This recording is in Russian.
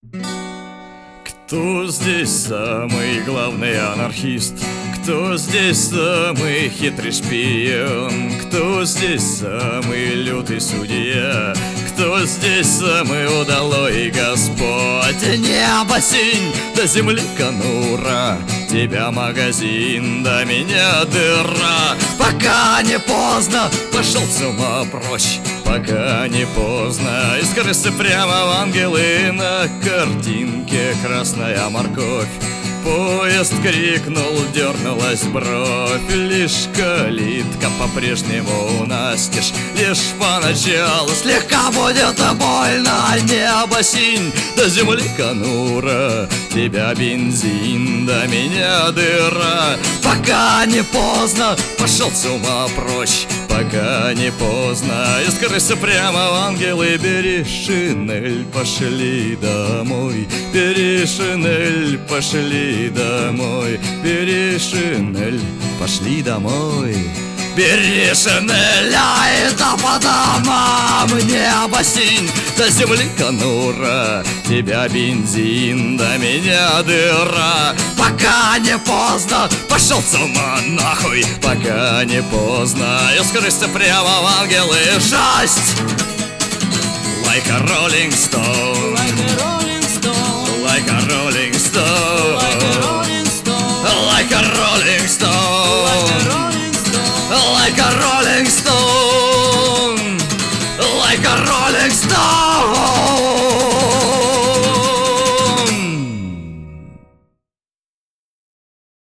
Кто здесь самый главный анархист? Кто здесь самый хитрый шпион? Кто здесь самый лютый судья? Кто здесь самый удалой Господь? Небо синь, до земли конура, тебя магазин, до меня дыра. Пока не поздно, пошел с ума прочь. Пока не поздно, из крысы прямо в ангелы. На картинке красная морковь. Поезд крикнул, дернулась бровь. Лишь калитка по-прежнему настежь. Лишь поначалу слегка будет больно. Небо синь, до земли конура, тебя бензин, до меня дыра. Пока не поздно, пошел с ума прочь. Пока не поздно, из крысы прямо в ангелы. Бери шинель, пошли домой. Бери шинель, пошли домой. Бери шинель, пошли домой. Бери шинель, а это по домам. Небо синь, до земли конура, тебя бензин, до меня дыра. Пока не поздно, пошел с ума нахуй. Пока не поздно, из крысы прямо в ангелы. Жесть! Like a rolling stone, Like a rolling stone, like a rolling stone, like a rolling stone, like a rolling stone, like a rolling stone, like a rolling stone, like a rolling stone.